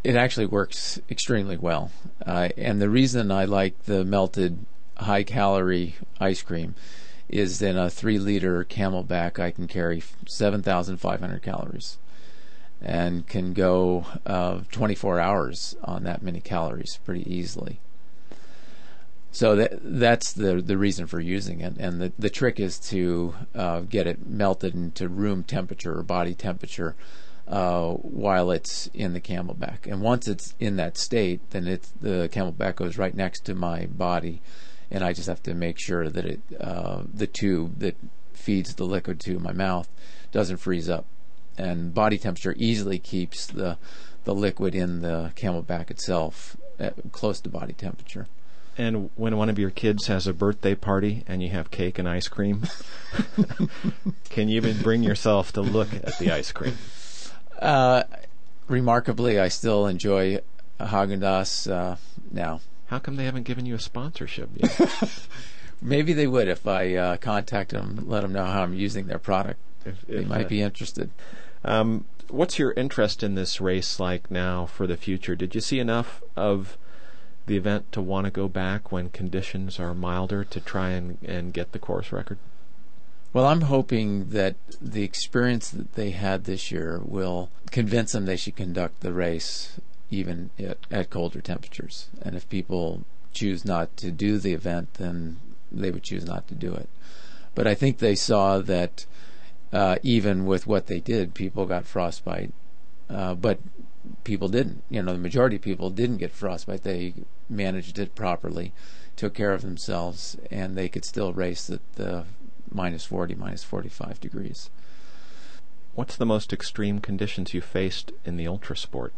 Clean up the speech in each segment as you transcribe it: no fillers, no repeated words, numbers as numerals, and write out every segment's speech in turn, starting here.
It actually works extremely well. And the reason I like the melted high-calorie ice cream is in a 3-liter Camelback I can carry 7,500 calories and can go 24 hours on that many calories pretty easily. So that's the reason for using it. And the trick is to get it melted into room temperature or body temperature while it's in the Camelback. And once it's in that state, then the Camelback goes right next to my body, and I just have to make sure that the tube that feeds the liquid to my mouth doesn't freeze up. And body temperature easily keeps the liquid in the Camelback itself close to body temperature. And when one of your kids has a birthday party and you have cake and ice cream, can you even bring yourself to look at the ice cream? Remarkably, I still enjoy Häagen-Dazs now. How come they haven't given you a sponsorship yet? Maybe they would if I contact them, let them know how I'm using their product. They might be interested. What's your interest in this race like now for the future? Did you see enough of the event to want to go back when conditions are milder to try and get the course record? Well, I'm hoping that the experience that they had this year will convince them they should conduct the race even at colder temperatures. And if people choose not to do the event, then they would choose not to do it. But I think they saw that even with what they did, people got frostbite. But people didn't. The majority of people didn't get frostbite. They managed it properly, took care of themselves, and they could still race at the minus 40, minus 45 degrees. What's the most extreme conditions you faced in the ultra sport?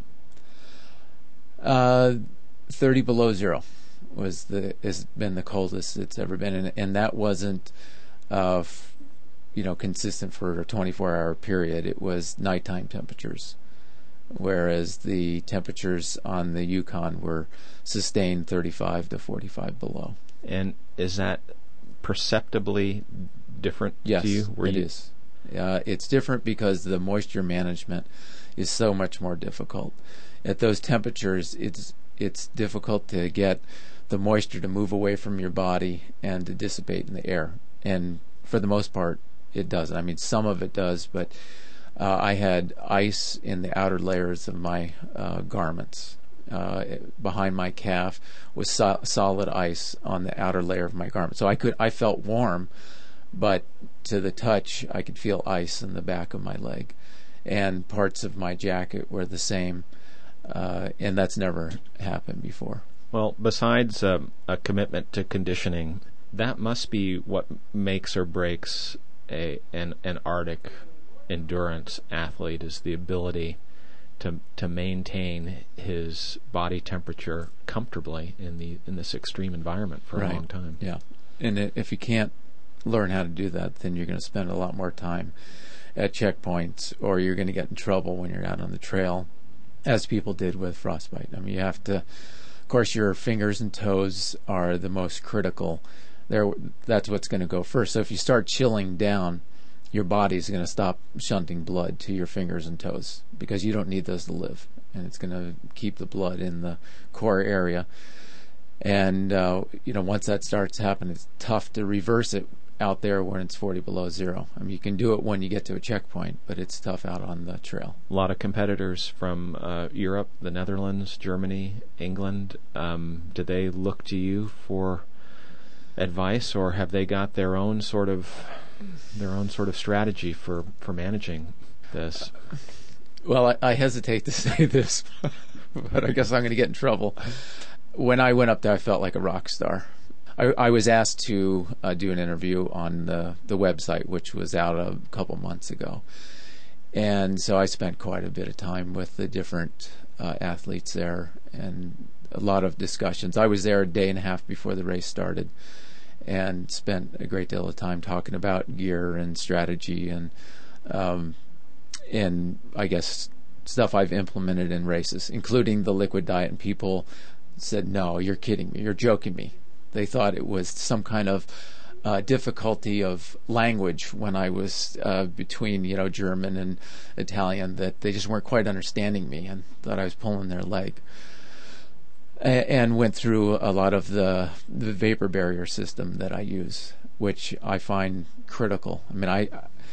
30 below zero has been the coldest it's ever been, and that wasn't consistent for a 24-hour period. It was nighttime temperatures, whereas the temperatures on the Yukon were sustained 35 to 45 below. And is that perceptibly different to you? Yes, it is. It's different because the moisture management is so much more difficult. At those temperatures, it's difficult to get the moisture to move away from your body and to dissipate in the air. And for the most part, it doesn't. I mean, some of it does, but I had ice in the outer layers of my garments. Behind my calf was solid ice on the outer layer of my garment. So I felt warm, but to the touch, I could feel ice in the back of my leg. And parts of my jacket were the same, and that's never happened before. Well, besides a commitment to conditioning, that must be what makes or breaks an Arctic endurance athlete, is the ability to maintain his body temperature comfortably in this extreme environment for a long time. Yeah, and if you can't learn how to do that, then you're going to spend a lot more time at checkpoints, or you're going to get in trouble when you're out on the trail, as people did with frostbite. I mean, you have to, of course, your fingers and toes are the most critical. That's what's going to go first. So if you start chilling down, your body's going to stop shunting blood to your fingers and toes because you don't need those to live, and it's going to keep the blood in the core area. And once that starts happening, it's tough to reverse it out there when it's 40 below zero. I mean, you can do it when you get to a checkpoint, but it's tough out on the trail. A lot of competitors from Europe, the Netherlands, Germany, England. Do they look to you for advice, or have they got their own sort of strategy for managing this? Well, I hesitate to say this, but I guess I'm going to get in trouble. When I went up there, I felt like a rock star. I was asked to do an interview on the website, which was out a couple months ago. And so I spent quite a bit of time with the different athletes there and a lot of discussions. I was there a day and a half before the race started and spent a great deal of time talking about gear and strategy and I guess stuff I've implemented in races, including the liquid diet. And people said, "No, you're kidding me. You're joking me." They thought it was some kind of difficulty of language when I was between German and Italian, that they just weren't quite understanding me and thought I was pulling their leg. And went through a lot of the vapor barrier system that I use, which I find critical. I mean,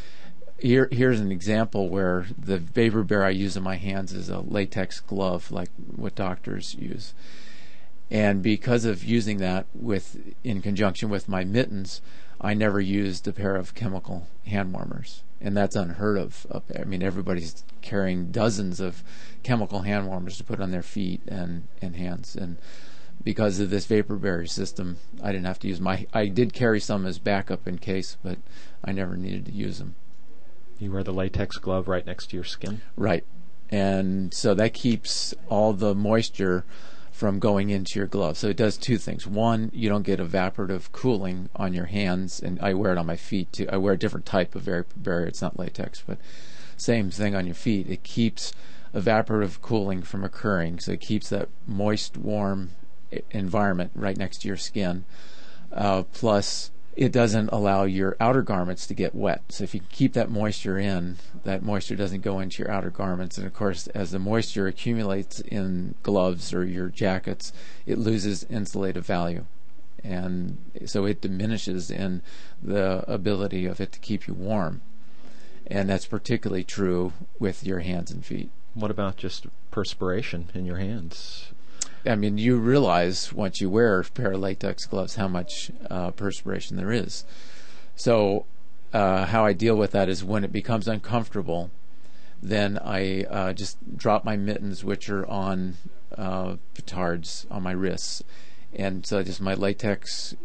here's an example where the vapor barrier I use in my hands is a latex glove, like what doctors use. And because of using that in conjunction with my mittens, I never used a pair of chemical hand warmers. And that's unheard of up there. I mean, everybody's carrying dozens of chemical hand warmers to put on their feet and hands. And because of this vapor barrier system, I didn't have to use I did carry some as backup in case, but I never needed to use them. You wear the latex glove right next to your skin? Right. And so that keeps all the moisture from going into your glove. So it does two things. One, you don't get evaporative cooling on your hands, and I wear it on my feet too. I wear a different type of vapor barrier. It's not latex, but same thing on your feet. It keeps evaporative cooling from occurring, so it keeps that moist, warm environment right next to your skin. Plus, it doesn't allow your outer garments to get wet. So if you keep that moisture in, that moisture doesn't go into your outer garments. And of course, as the moisture accumulates in gloves or your jackets, it loses insulative value. And so it diminishes in the ability of it to keep you warm. And that's particularly true with your hands and feet. What about just perspiration in your hands? I mean, you realize once you wear a pair of latex gloves how much perspiration there is. So how I deal with that is when it becomes uncomfortable, then I just drop my mittens, which are on petards on my wrists. And so just my latex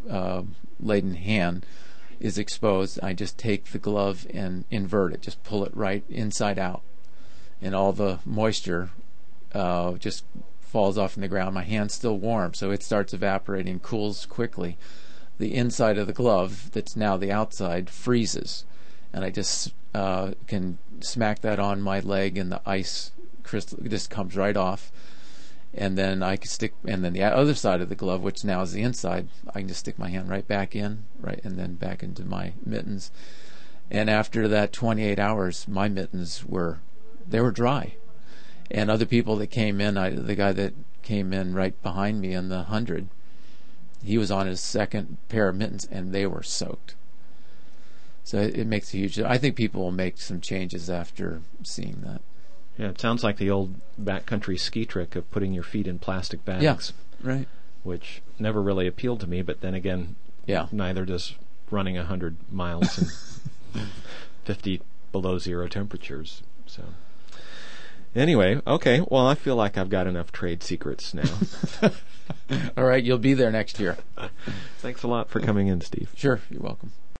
laden hand is exposed. I just take the glove and invert it, just pull it right inside out. And all the moisture just falls off in the ground. My hand's still warm, so it starts evaporating, cools quickly. The inside of the glove, that's now the outside, freezes, and I just can smack that on my leg, and the ice crystal just comes right off. And then I can stick, and then the other side of the glove, which now is the inside, I can just stick my hand right back in, right, and then back into my mittens. And after that 28 hours, my mittens were dry. And other people that came in, the guy that came in right behind me in the 100, he was on his second pair of mittens, and they were soaked. So it makes a huge. I think people will make some changes after seeing that. Yeah, it sounds like the old backcountry ski trick of putting your feet in plastic bags. Yeah, right. Which never really appealed to me, but then again, neither does running 100 miles in 50 below zero temperatures. So. Anyway, okay, well, I feel like I've got enough trade secrets now. All right, you'll be there next year. Thanks a lot for coming in, Steve. Sure, you're welcome.